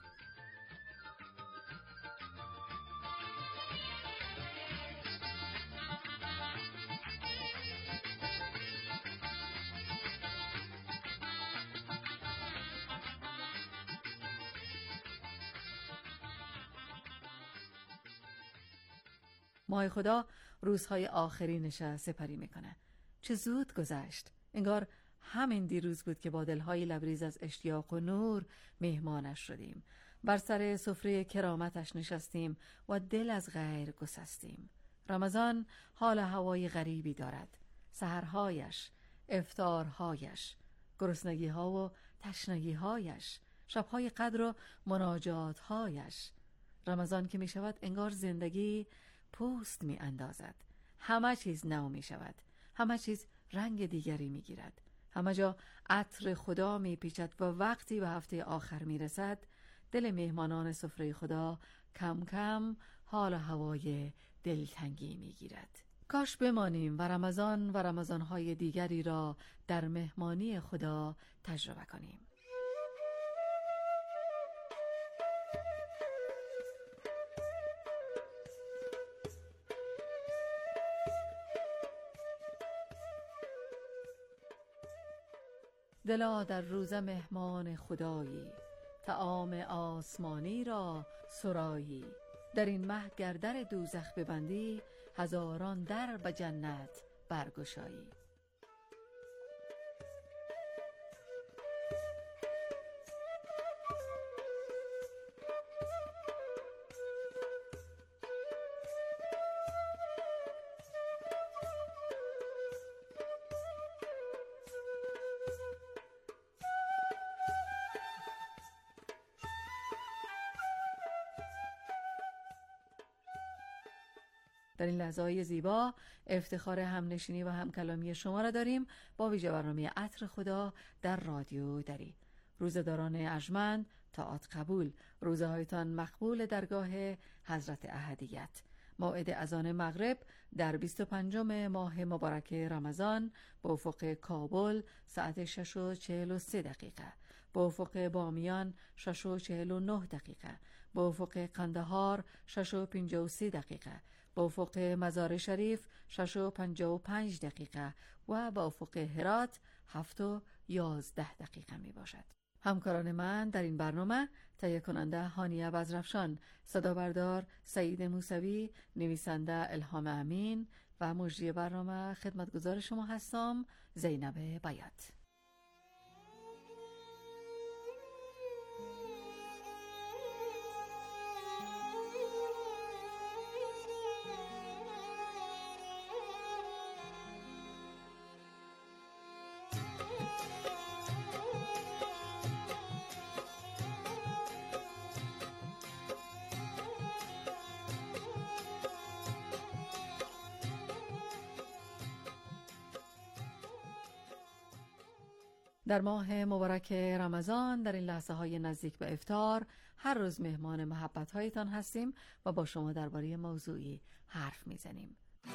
ماه خدا روزهای آخرینش سپری میکنه. چه زود گذشت. انگار همین دیروز بود که با دلهای لبریز از اشتیاق و نور مهمانش شدیم. بر سر سفره کرامتش نشستیم و دل از غیر گسستیم. رمضان حال هوای غریبی دارد. سحرهایش، افطارهایش، گرسنگیها و تشنگیهایش، شبهای قدر و مناجاتهایش. رمضان که می شود انگار زندگی پوست می اندازد. همه چیز نو می شود. همه چیز رنگ دیگری می گیرد. همه جا عطر خدا می پیچد و وقتی به هفته آخر می رسد، دل مهمانان سفره خدا کم کم حال و هوای دلتنگی می گیرد. کاش بمانیم و رمضان و رمضانهای دیگری را در مهمانی خدا تجربه کنیم. دلا در روز مهمان خدایی، طعام آسمانی را سرایی. در این مه گردر دوزخ ببندی، هزاران در به جنت برگشایی. در این لحظه‌های زیبا افتخار همنشینی و همکلامی شما را داریم با ویژه برنامه عطر خدا در رادیو دری. روزه‌داران ارجمند، طاعت قبول. روزهایتان مقبول درگاه حضرت احدیت. موعد اذان مغرب در بیست و پنجم ماه مبارک رمضان به افق کابل ساعت شش و چهل و سه دقیقه، به افق بامیان شش و چهل و نه دقیقه، به افق قندهار شش و پنجاه و سه دقیقه، به افق مزار شریف شش و پنجاه و پنج دقیقه و به افق هرات هفت و یازده دقیقه می باشد. همکاران من در این برنامه تهیه کننده هانیه بزرفشان، صدا بردار سعید موسوی، نویسنده الهام امین و مجری برنامه خدمتگزار شما هستم زینب بیات. در ماه مبارک رمضان در این لحظه های نزدیک به افطار هر روز مهمان محبت هایتان هستیم و با شما درباره موضوعی حرف میزنیم.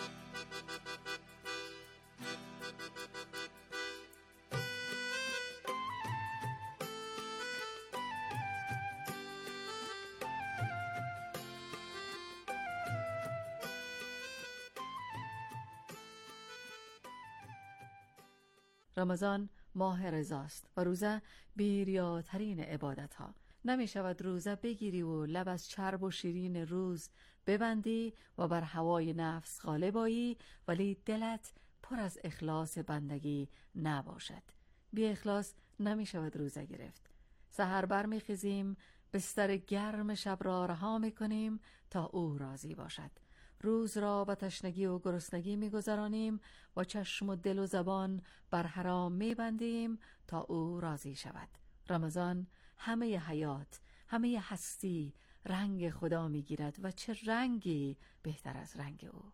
رمضان ماه رضاست و روزه بیریاترین عبادت ها. نمی شود روزه بگیری و لب از چرب و شیرین روز ببندی و بر هوای نفس غالب آیی ولی دلت پر از اخلاص بندگی نباشد. بی اخلاص نمی شود روزه گرفت. سحر بر می خیزیم، بستر گرم شب را رها می کنیم تا او راضی باشد. روز را با تشنگی و گرسنگی می گذرانیم و چشم و دل و زبان بر حرام می بندیم تا او راضی شود. رمضان همه حیات، همه هستی رنگ خدا می گیرد و چه رنگی بهتر از رنگ او.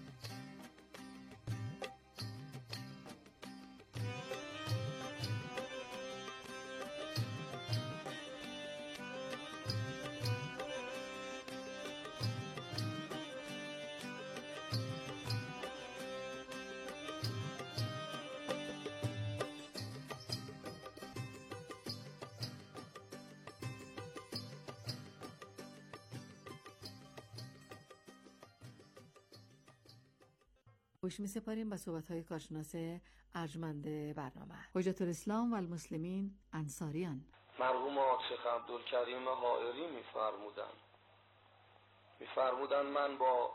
خوش می سپاریم به صحبت‌های کارشناس ارجمند برنامه حجت الاسلام و المسلمین انصاریان. مرحوم شیخ عبدالکریم حائری می‌فرمودند می‌فرمودند من با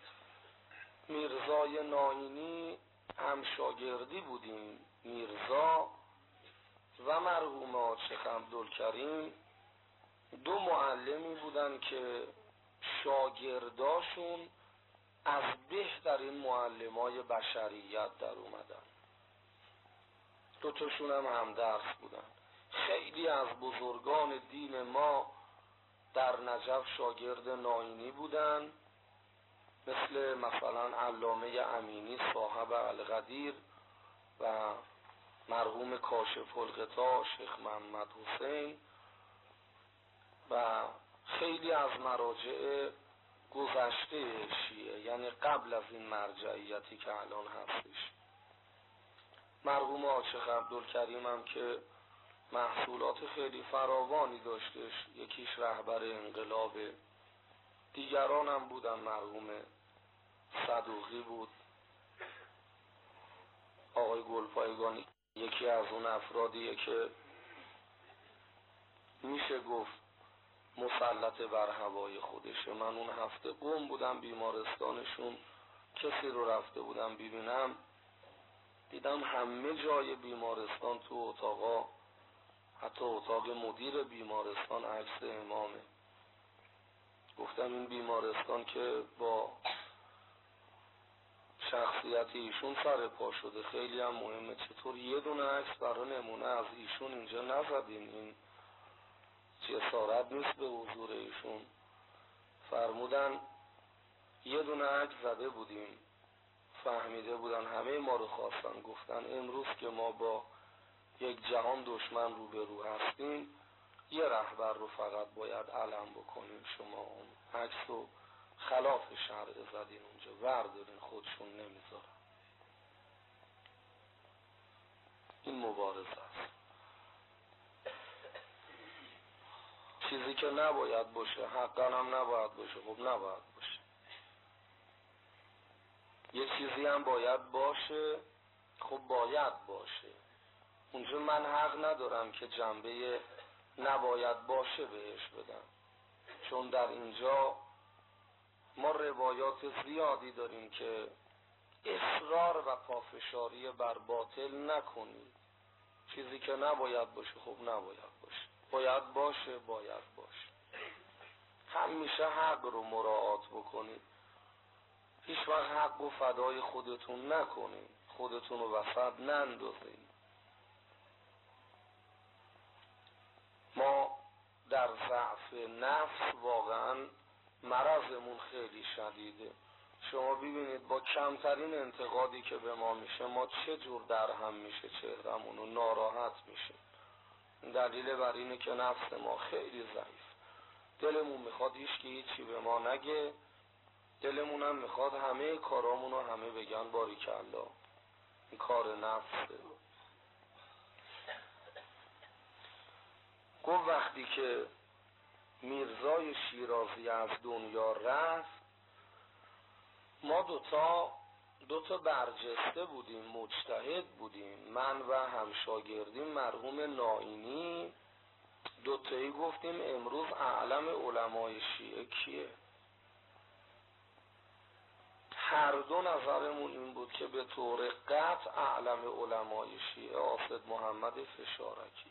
میرزای ناینی هم شاگردی بودیم. میرزا و مرحوم شیخ عبدالکریم دو معلمی بودند که شاگرداشون از بهترین معلمای بشریت در اومدن. دوتاشون هم همدرس بودن. خیلی از بزرگان دین ما در نجف شاگرد ناینی بودن، مثل مثلا علامه امینی صاحب القدیر و مرحوم کاشف الغطا شیخ محمد حسین و خیلی از مراجع گذشته شیعه، یعنی قبل از این مرجعیتی که الان هستش. مرحوم آشیخ عبدالکریم هم که محصولات خیلی فراوانی داشتش، یکیش رهبر انقلاب، دیگران هم بودن. مرحوم صدوقی بود، آقای گلپایگانی یکی از اون افرادیه که میشه گفت مسلط بر هوای خودشه. من اون هفته قم بودم بیمارستانشون، کسی رو رفته بودم ببینم، دیدم همه جای بیمارستان تو اتاقا، حتی اتاق مدیر بیمارستان عکس امامه. گفتم این بیمارستان که با شخصیت ایشون سر پا شده، خیلی هم مهمه، چطور یه دونه عکس برای نمونه از ایشون اینجا نزدین؟ این جسارت نیست به حضور ایشون. فرمودن یه دونه عکس زده بودیم، فهمیده بودن همه ما رو خواستن، گفتن امروز که ما با یک جهان دشمن روبرو هستیم، یه رهبر رو فقط باید علم بکنیم. شما اون عکس رو خلاف شرع زدین اونجا، وردارین، خودشون نمیذارن. این مبارزه است. چیزی که نباید باشه، حقا هم نباید باشه، خب نباید باشه. یه چیزی هم باید باشه، خب باید باشه. اونجا من حق ندارم که جنبه نباید باشه بهش بدم، چون در اینجا ما روایات زیادی داریم که اصرار و پافشاری بر باطل نکنید. چیزی که نباید باشه خب نباید باشه، باید باشه باید باشه. همیشه حق رو مراعات بکنید، هیچ وقت حق و فدای خودتون نکنید، خودتون رو وسط نندازید. ما در ضعف نفس واقعا مرضمون خیلی شدیده. شما ببینید با کمترین انتقادی که به ما میشه ما چه جور در هم میشه چهرمون و ناراحت میشیم. دلیل بر اینه که نفس ما خیلی ضعیف، دلمون میخواد هیچ کی هیچی به ما نگه، دلمون هم میخواد همه کارامون رو همه بگن باریکالله. این کار نفسه. گفت وقتی که میرزای شیرازی از دنیا رفت ما دوتا دوتا برجسته بودیم، مجتهد بودیم، من و همشاگردیم مرحوم نائینی، دوتایی گفتیم امروز اعلم علمای شیعه کیه؟ هر دو نظرمون این بود که به طور قطع اعلم علمای شیعه آصد محمد فشارکی.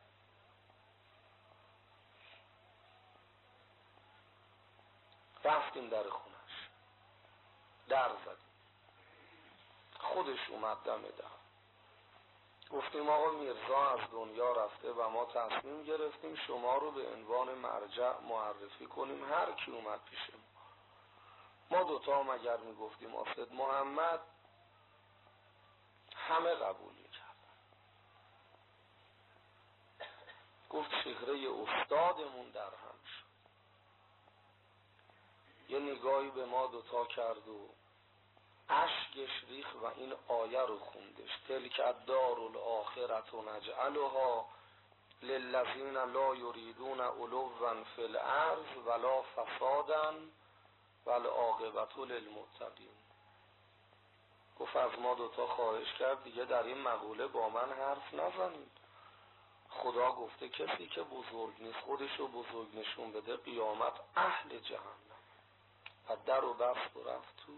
رفتیم در خونش، در زدیم، خودش اومد دم در. گفتیم آقا میرزا از دنیا رفته و ما تصمیم گرفتیم شما رو به عنوان مرجع معرفی کنیم هر کی اومد پیش ما. ما دوتا هم اگر میگفتیم آصد محمد همه قبول میکرد. گفت چهره استادمون در هم شد، یه نگاهی به ما دوتا کرد و اشکش ریخ و این آیه رو خوندش: تلک الدار الاخرة نجعلها للذین لا یریدون علوا فی الارض ولا فسادا والعاقبة للمتقین. گفت از ما دوتا خواهش کرد دیگه در این مقوله با من حرف نزنید. خدا گفته کسی که بزرگ نیست خودش رو بزرگ نشون بده قیامت اهل جهنم. و در رو بست و رفت تو.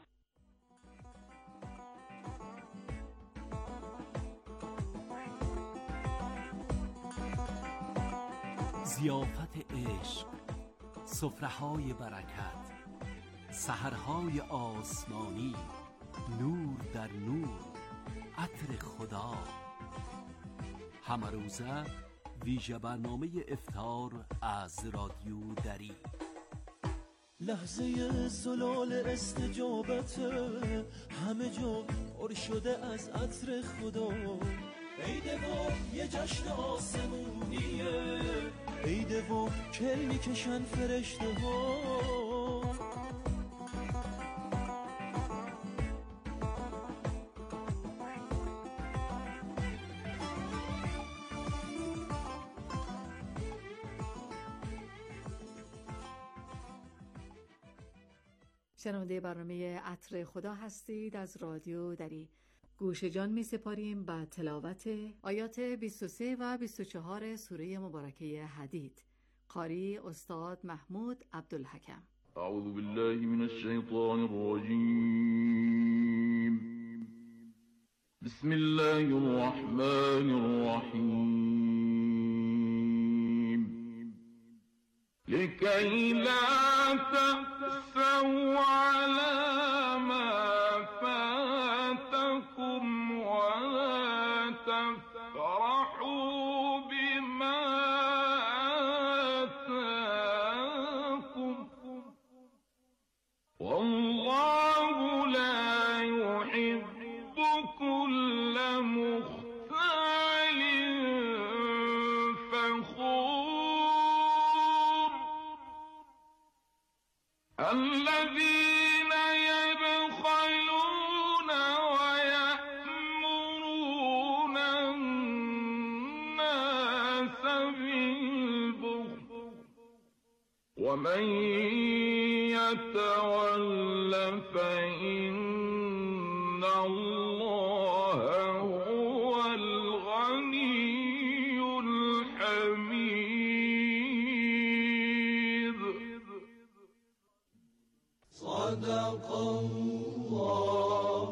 ضیافت عشق، سفره‌های برکت، سحرهای آسمانی، نور در نور، عطر خدا. همه روزه ویژه برنامه افطار از رادیو دری. لحظه زلال استجابت همه جا پر شده از عطر خدا. عیده و یه جشن آسمونیه، عیده و کل میکشن فرشته ها. شنونده برنامه عطر خدا هستید از رادیو دری. گوش جان می سپاریم به تلاوت آیات بیست و سه و بیست و چهار سوره مبارکه حدید. قاری استاد محمود عبدالحکم. اعوذ بالله من الشیطان الرجیم. بسم الله الرحمن الرحیم. لکی لا تأسوا على ما فاتكم ولا تفرحوا بما آتاكم والله لا يحب كل مختال فخور. الذين يبخلون ويأمرون الناس بالبخل ومن يتول فإن الله هو الغني الحميد. صدق الله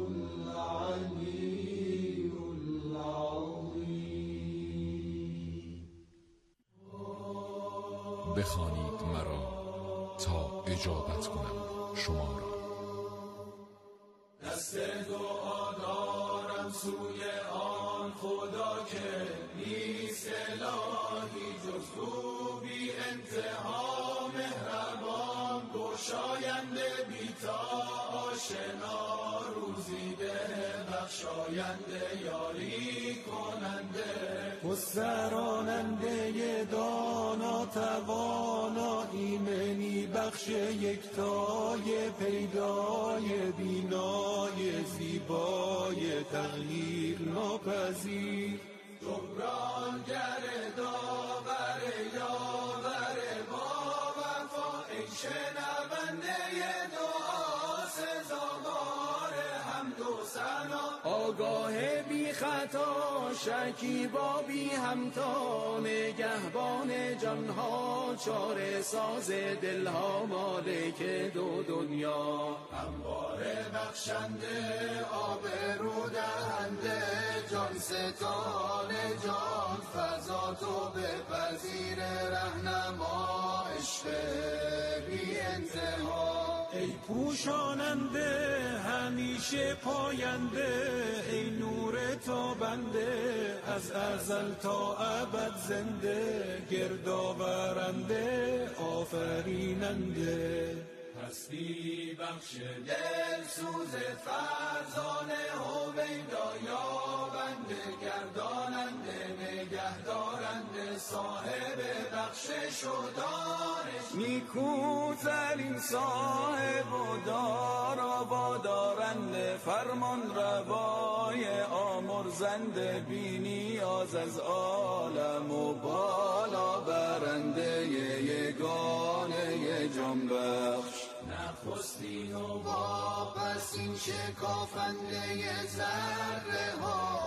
العلي العظيم. بخوانید مرا تا اجابت کنم شما را. دست دعا دارم سوی آن خدا که نیست الهی جز تو، بی انتها مهربان، گشاینده بی تا آشنا روزی به بخشاینده یاری کننده گستراننده دانا توانا ایمنی بخش یکتای پیدای بینای زیبای تغییر ناپذیر جبرانگر داور یاور با وفا ای شنونده دعا سزاوار حمد و ثنا آگاه بی خطا شکیبا بی همتا نگهبان جانها چاره ساز دلها مالک دو دنیا همواره بخشنده آبرو دهنده جان ستان جان فضا تو بپذیر رهنما عشق بی انتها ای پوشاننده همیشه پاینده ای نور تابنده از ازل تا ابد زنده گردآورنده آفریننده هستی بخش دل سوز فرزانه هویدا یابنده گرداننده نگهدارنده صاحب بخشش و دانش نیکوترین صاحب و دارا وادارنده فرمان روای آمرزنده بی نیاز از عالم و بالا برنده یگانه جان بخش نخستین و واپسین شکافنده ذره ها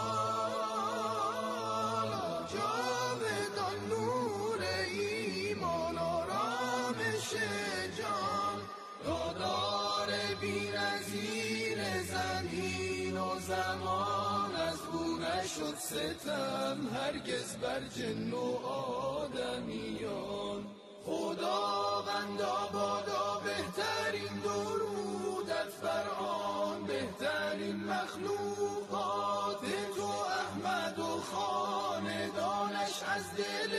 بالا جاودان نور ایمان آرامش جان دادار بی‌نظیر زمین و زمان از او نشد ستم هرگز بر جن و آدمیان خداوندا بادا بهترین درودت بر آن بهترین مخلوقات تو احمد و خاندانش از دل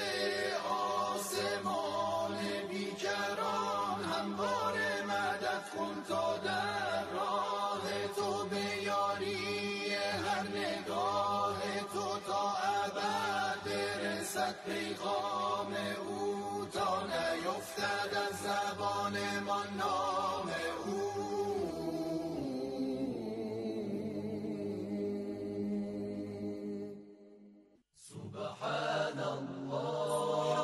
آسمان بیکران همواره مدد کن تا در راه تو بیاری هر نگاه تو تا ابد برسد پیغام او تا نیفتد از زبان ما نام او سبحان الله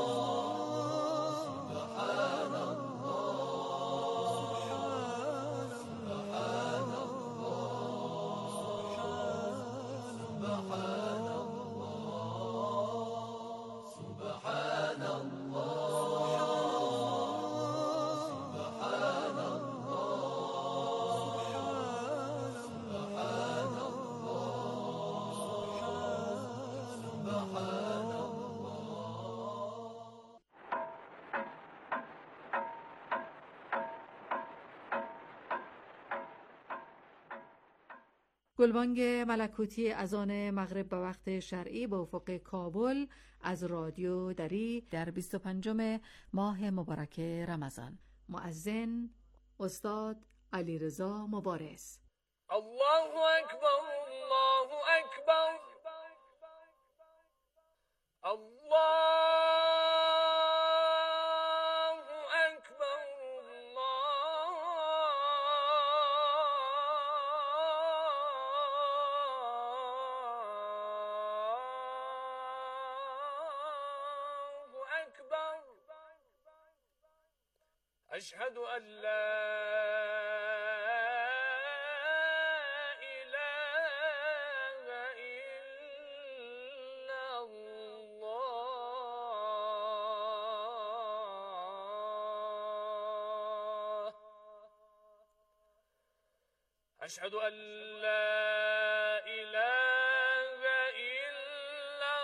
سبحان الله سبحان الله سبحان الله گلبانگ ملکوتی اذان مغرب به وقت شرعی به افق کابل از رادیو دری در بیست و پنجم ماه مبارک رمضان. مؤذن استاد علیرضا مبارز. الله اکبر الله اکبر الله أشهد أن لا إله إلا الله أشهد أن لا إله إلا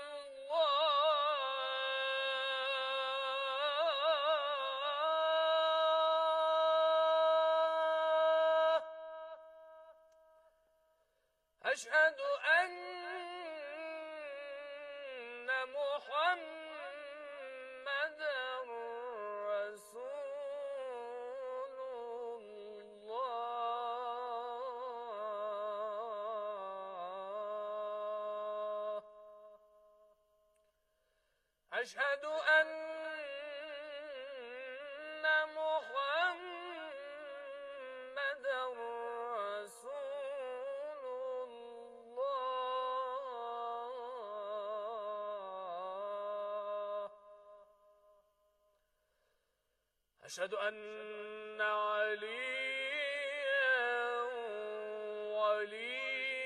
الله أشهد أن محمد رسول الله أشهد أن محمد رسول الله أشهد أن عليا ولي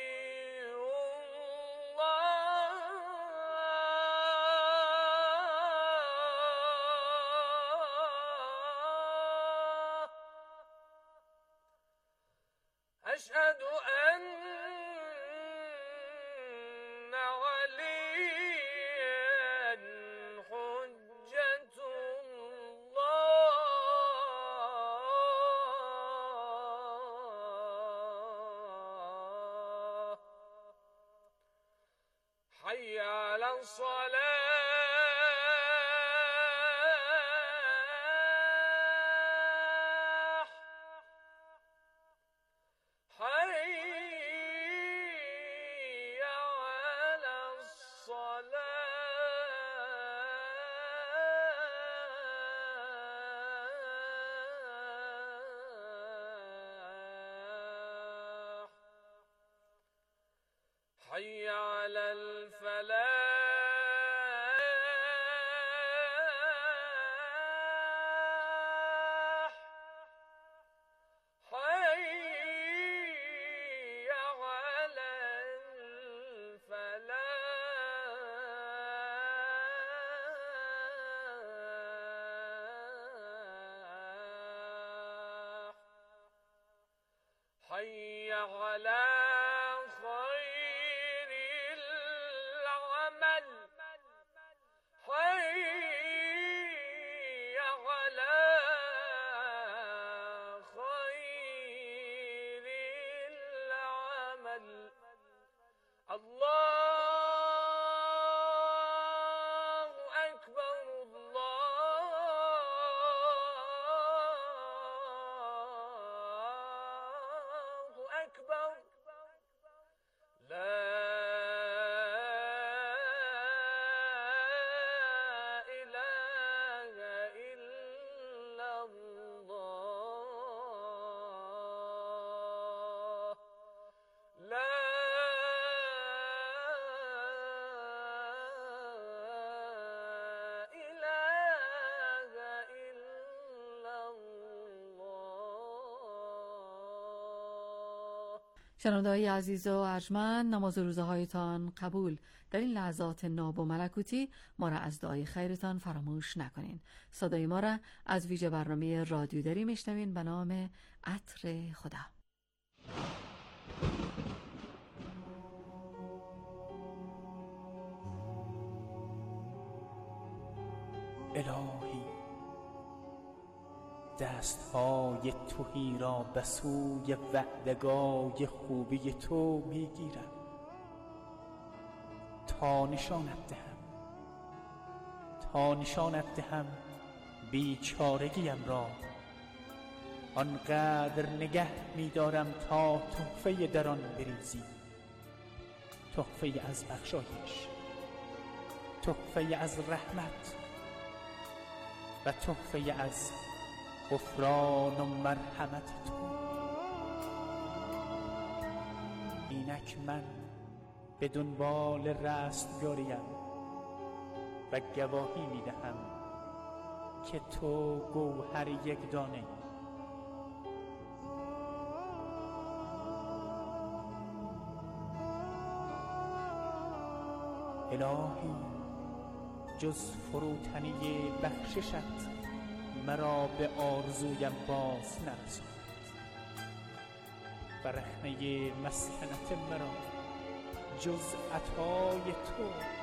أشهد أن عليا حجة الله حي على الصلاة حي على الفلاح حي على الفلاح حي على الله أكبر الله أكبر لا إله إلا الله لا شنونده‌های عزیز و ارجمند، نماز روزه هایتان قبول. در این لحظات ناب و ملکوتی ما را از دعای خیرتان فراموش نکنین. صدای ما را از ویژه برنامه رادیو دری میشنوین به نام عطر خدا. الهی دستهای تهی را به سوی وعدگاه خوبی تو میگیرم تا نشانت دهم تا نشانت دهم بیچارگیم را. آنقدر نگه می‌دارم تا تحفه در آن بریزی، تحفه از بخشایش، تحفه از رحمت و تحفه از غفران و مرحمت تو. اینک من به دنبال رستگاریم و گواهی می‌دهم که تو گوهر یک دانه الهی، جز فروتنی بخششت مرا به آرزویم باز نرساند و رخنه مسکنت مرا جز عطای تو